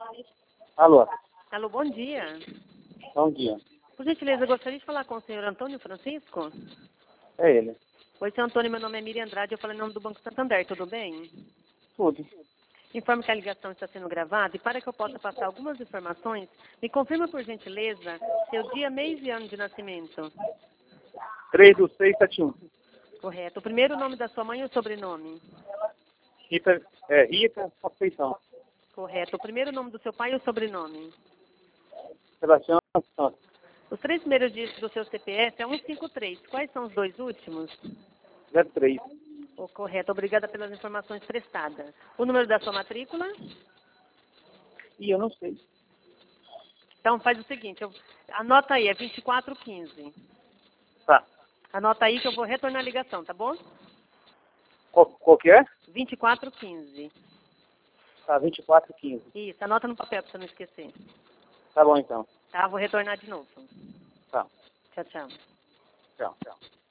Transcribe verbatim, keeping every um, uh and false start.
Alô, Alô, bom dia. bom dia. Por gentileza, eu gostaria de falar com o senhor Antônio Francisco. É ele. Oi, senhor Antônio, meu nome é Miriam Andrade, eu falo em nome do Banco Santander, tudo bem? Tudo. Informo que a ligação está sendo gravada e para que eu possa passar algumas informações, me confirma por gentileza seu dia, mês e ano de nascimento. três do seis sete um. Correto. O primeiro nome da sua mãe e o sobrenome. Rita, é, Rita Conceição. Correto. O primeiro nome do seu pai e o sobrenome. Sebastião Santos. Os três primeiros dígitos do seu C P F é cento e cinquenta e três. Quais são os dois últimos? zero três. Oh, correto. Obrigada pelas informações prestadas. O número da sua matrícula? E eu não sei. Então faz o seguinte, eu, anota aí, é vinte e quatro quinze. Tá. Anota aí que eu vou retornar a ligação, tá bom? Qual, qual que é? vinte e quatro quinze. Tá, vinte e quatro quinze. Isso, anota no papel pra você não esquecer. Tá bom então. Tá, vou retornar de novo. Tá. Tchau, tchau. Tchau, tchau.